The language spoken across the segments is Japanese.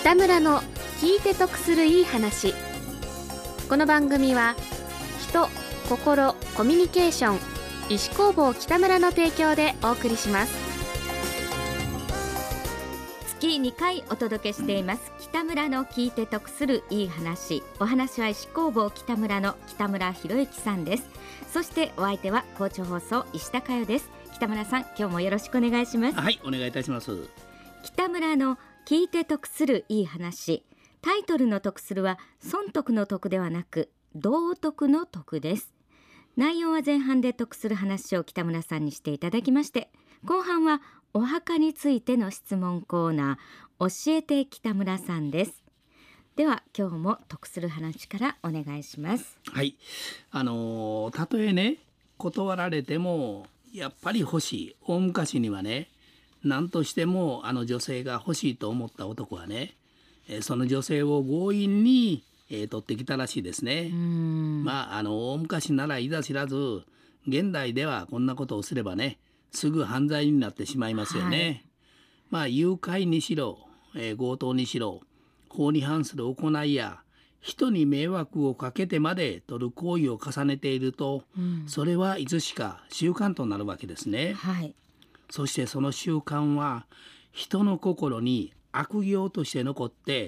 北村の聞いて得するいい話。この番組は人、心、コミュニケーション、医師工房北村の提供でお送りします。 月2回お届けしています北村の聞いて得するいい話。お話は医師工房北村の北村博之さんです。そしてお相手は高知放送石田佳代です。北村さん、今日もよろしくお願いします。 はい、お願いいたします。 北村の聞いて得するいい話。タイトルの得するは損得の得ではなく道徳の得です。内容は前半で得する話を北村さんにしていただきまして、後半はお墓についての質問コーナー、教えて北村さんです。では今日も得する話からお願いします。 はい、たとえね断られてもやっぱり欲しい。大昔にはね、何としても女性が欲しいと思った男はね、その女性を強引に、取ってきたらしいですね。大昔ならいざ知らず、現代ではこんなことをすればね、すぐ犯罪になってしまいますよね。誘拐にしろ、強盗にしろ、法に反する行いや人に迷惑をかけてまで取る行為を重ねていると、それはいつしか習慣となるわけですね。そしてその習慣は人の心に悪行として残って、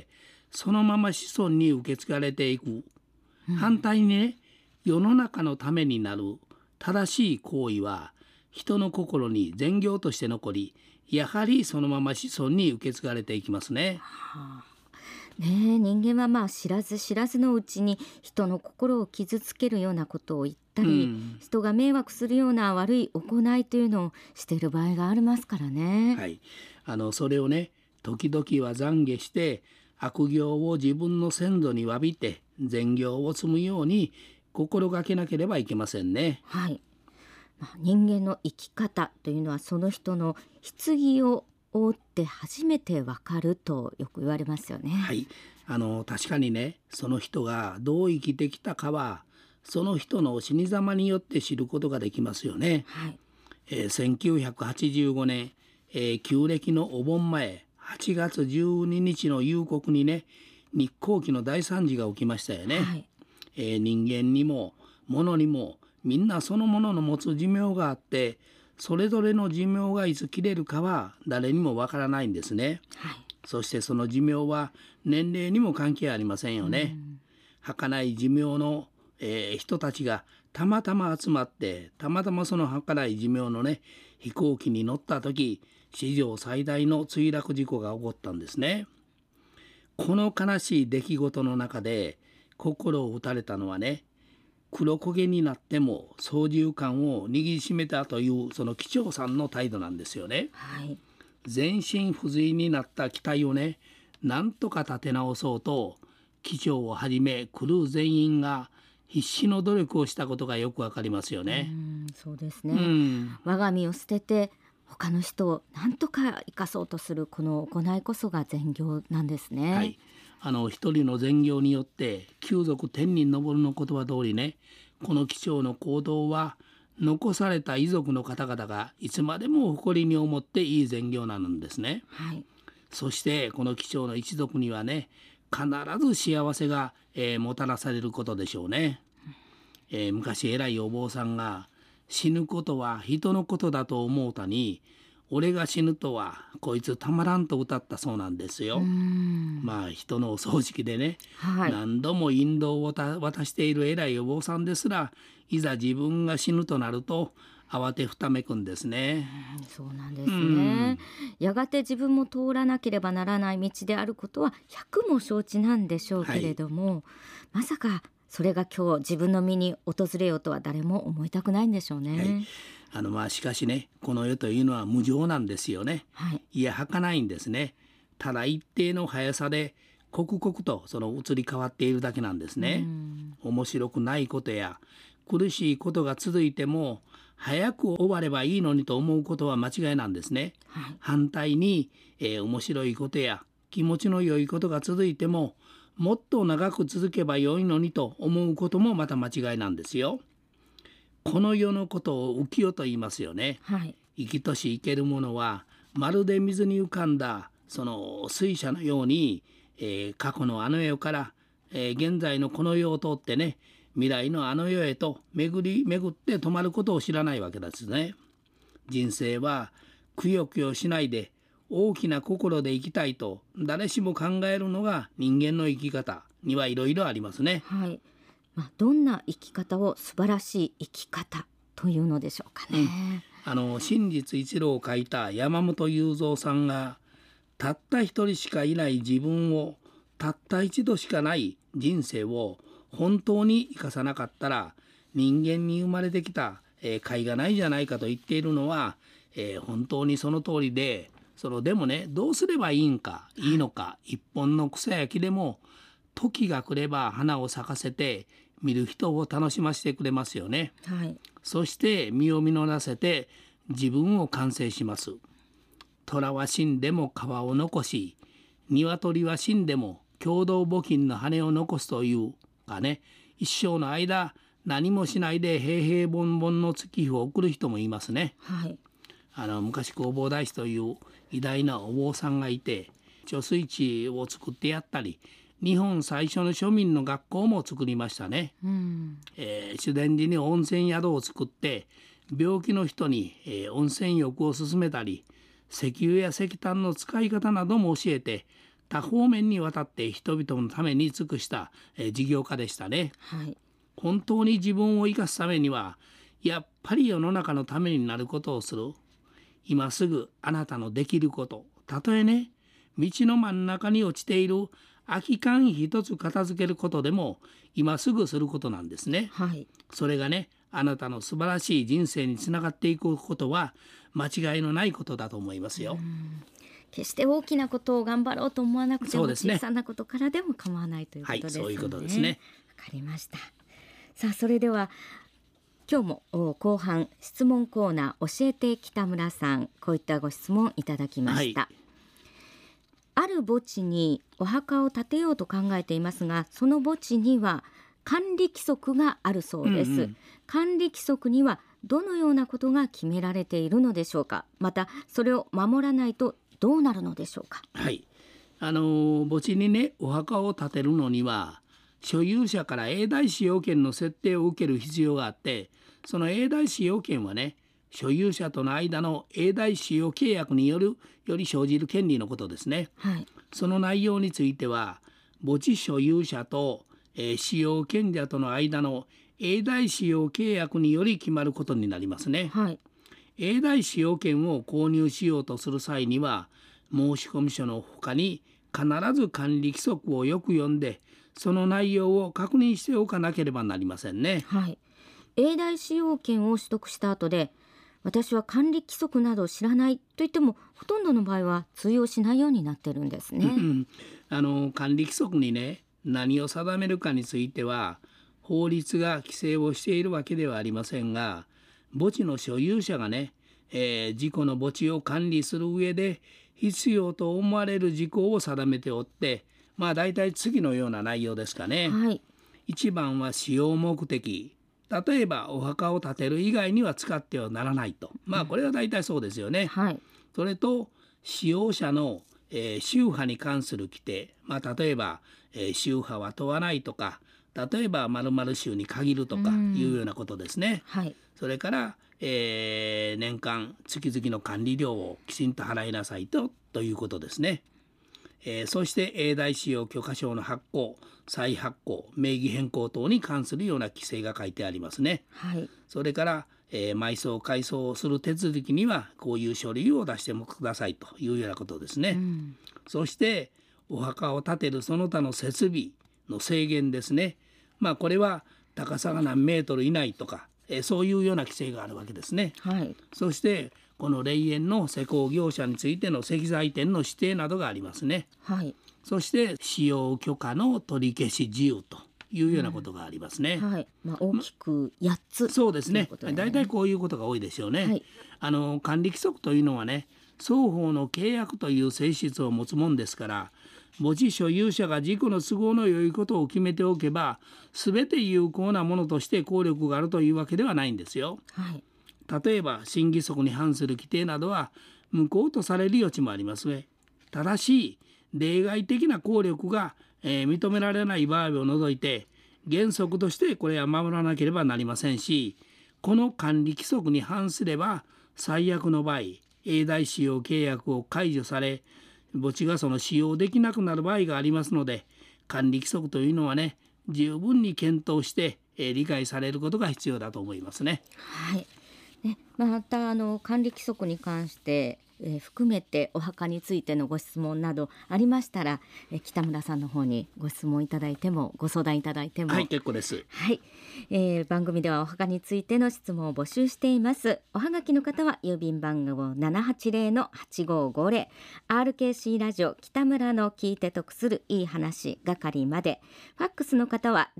そのまま子孫に受け継がれていく。反対にね、世の中のためになる正しい行為は人の心に善行として残り、やはりそのまま子孫に受け継がれていきますね。 人間は知らず知らずのうちに人の心を傷つけるようなことを言ったり、人が迷惑するような悪い行いというのをしている場合がありますからね。 それをね、時々は懺悔して悪行を自分の先祖に詫びて善行を積むように心がけなければいけませんね。 人間の生き方というのはその人の棺を覆って初めてわかるとよく言われますよね。 確かにね、その人がどう生きてきたかはその人の死に様によって知ることができますよね。1985年、旧暦のお盆前8月12日の夕刻にね、日航機の大惨事が起きましたよね。人間にも物にもみんなそのものの持つ寿命があって、それぞれの寿命がいつ切れるかは誰にもわからないんですね。そしてその寿命は年齢にも関係ありませんよね。儚い寿命の、人たちがたまたま集まって、たまたまその儚い寿命のね飛行機に乗った時、史上最大の墜落事故が起こったんですね。この悲しい出来事の中で心を打たれたのはね、黒焦げになっても操縦桿を握りしめたというその機長さんの態度なんですよね。全身不随になった機体をね、なんとか立て直そうと機長をはじめクルー全員が必死の努力をしたことがよくわかりますよね。 そうですね。我が身を捨てて他の人を何とか生かそうとするこの行いこそが善行なんですね。 一人の善行によって旧族天に昇るの言葉通りね、この機長の行動は残された遺族の方々がいつまでも誇りに思っていい善行なんですね。そしてこの機長の一族にはね、必ず幸せが、もたらされることでしょうね。昔偉いお坊さんが、死ぬことは人のことだと思うたに、俺が死ぬとはこいつたまらんと歌ったそうなんですよ。人のお葬式でね、何度も引導を渡している偉いお坊さんですら、いざ自分が死ぬとなると慌てふためくんですね。 そうなんですね。やがて自分も通らなければならない道であることは100も承知なんでしょうけれども、まさかそれが今日自分の身に訪れようとは誰も思いたくないんでしょうね。 しかしね、この世というのは無常なんですよね。いや儚いんですね。ただ一定の速さで刻々とその移り変わっているだけなんですね。面白くないことや苦しいことが続いても早く終わればいいのにと思うことは間違いなんですね。反対に、面白いことや気持ちの良いことが続いてももっと長く続けば良いのにと思うこともまた間違いなんですよ。この世のことを浮世と言いますよね。生きとし生けるものはまるで水に浮かんだその水車のように過去のあの世から、現在のこの世を通ってね、未来のあの世へと巡って止まることを知らないわけですね。人生はくよくよしないで大きな心で生きたいと誰しも考えるのが人間の生き方にはいろいろありますね。 はい。どんな生き方を素晴らしい生き方というのでしょうかね。 真実一路を書いた山本雄三さんが、たった一人しかいない自分を、たった一度しかない人生を本当に生かさなかったら人間に生まれてきた甲斐がないじゃないかと言っているのは、本当にその通りで、でもね、どうすればいいのか、一本の草や木でも時が来れば花を咲かせて見る人を楽しませてくれますよね。 はい。 そして実を実らせて自分を完成します。虎は死んでも皮を残し、鶏は死んでも共同募金の羽を残すというかね、一生の間何もしないで平々凡々の月日を送る人もいますね。 はい。 昔弘法大師という偉大なお坊さんがいて、貯水池を作ってやったり、日本最初の庶民の学校も作りましたね。修善寺に温泉宿を作って病気の人に、温泉浴を勧めたり、石油や石炭の使い方なども教えて多方面にわたって人々のために尽くした、事業家でしたね。 はい。 本当に自分を生かすためにはやっぱり世の中のためになることをする。今すぐあなたのできること、たとえね、道の真ん中に落ちている空き缶一つ片付けることでも今すぐすることなんですね。 はい。 それがね、あなたの素晴らしい人生につながっていくことは間違いのないことだと思いますよ。 決して大きなことを頑張ろうと思わなくても、 そうですね、 小さなことからでも構わないということですね。 はい、そういうことですね。 わかりました。さあ、それでは今日も後半質問コーナー、教えて北村さん、こういったご質問いただきました。はい、ある墓地にお墓を建てようと考えていますが、その墓地には管理規則があるそうです。管理規則にはどのようなことが決められているのでしょうか。またそれを守らないとどうなるのでしょうか。 はい、墓地にね、お墓を建てるのには所有者から永代使用権の設定を受ける必要があって、その永代使用権はね、所有者との間の永代使用契約により生じる権利のことですね。 はい、 その内容については墓地所有者と、使用権者との間の永代使用契約により決まることになりますね。 はい、 永代使用権を購入しようとする際には、申込書の他に必ず管理規則をよく読んで、その内容を確認しておかなければなりませんね。 はい、永代使用権を取得した後で、私は管理規則など知らないと言っても、ほとんどの場合は通用しないようになってるんですね。 管理規則にね、何を定めるかについては法律が規制をしているわけではありませんが、墓地の所有者がね、自己の墓地を管理する上で必要と思われる事項を定めておって、だいたい次のような内容ですかね。 はい、 1番は使用目的。例えばお墓を建てる以外には使ってはならないと、これはだいたいそうですよね。 はい、 それと使用者の、宗派に関する規定、例えば、宗派は問わないとか、例えば〇〇宗に限るとかいうようなことですね。 はい、 それから、年間月々の管理料をきちんと払いなさいということですね。そして永代使用許可証の発行、再発行、名義変更等に関するような規制が書いてありますね。 はい、 それから、埋葬改装をする手続きにはこういう書類を出してもくださいというようなことですね。そしてお墓を建てるその他の設備の制限ですね。これは高さが何メートル以内とか、そういうような規制があるわけですね。 はい、 そしてこの霊園の施工業者についての石材店の指定などがありますね。 はい、 そして使用許可の取り消し自由というようなことがありますね。 はい、大きく8つ、 そうですね。だいたいこういうことが多いでしょうね。はい、管理規則というのはね、双方の契約という性質を持つもんですから、墓地所有者が自己の都合の良いことを決めておけば全て有効なものとして効力があるというわけではないんですよ。 はい、 例えば新規則に反する規定などは無効とされる余地もありますね。ただし例外的な効力が、認められない場合を除いて原則としてこれは守らなければなりませんし、この管理規則に反すれば最悪の場合永代使用契約を解除され墓地がその使用できなくなる場合がありますので、管理規則というのはね十分に検討して、理解されることが必要だと思いますね。 はいね、また管理規則に関して含めてお墓についてのご質問などありましたら、北村さんの方にご質問いただいてもご相談いただいても、 はい、結構です。 はい、番組ではお墓についての質問を募集しています。おはがきの方は郵便番号 780-8550 RKC ラジオ北村の聞いて得するいい話係まで。ファックスの方は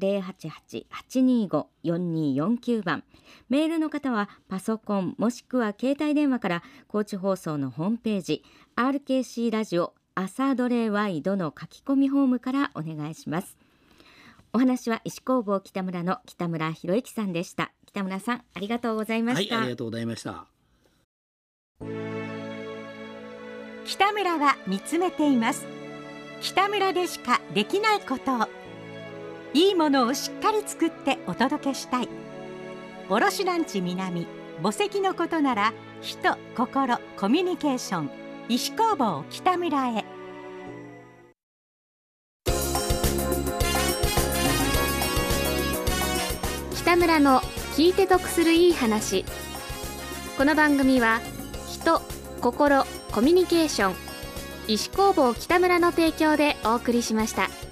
088-825-4249 番、メールの方はパソコンもしくは携帯電話から高知放送のホームページ RKC ラジオ朝どれワイドの書き込みフォームからお願いします。お話は石工房北村の北村博之さんでした。北村さんありがとうございました。 はい、ありがとうございました。 北村は見つめています。北村でしかできないことを、いいものをしっかり作ってお届けしたい。卸団地南墓石のことなら人、心、コミュニケーション、石工房北村へ。 北村の聞いて得するいい話。この番組は人、心、コミュニケーション、石工房北村の提供でお送りしました。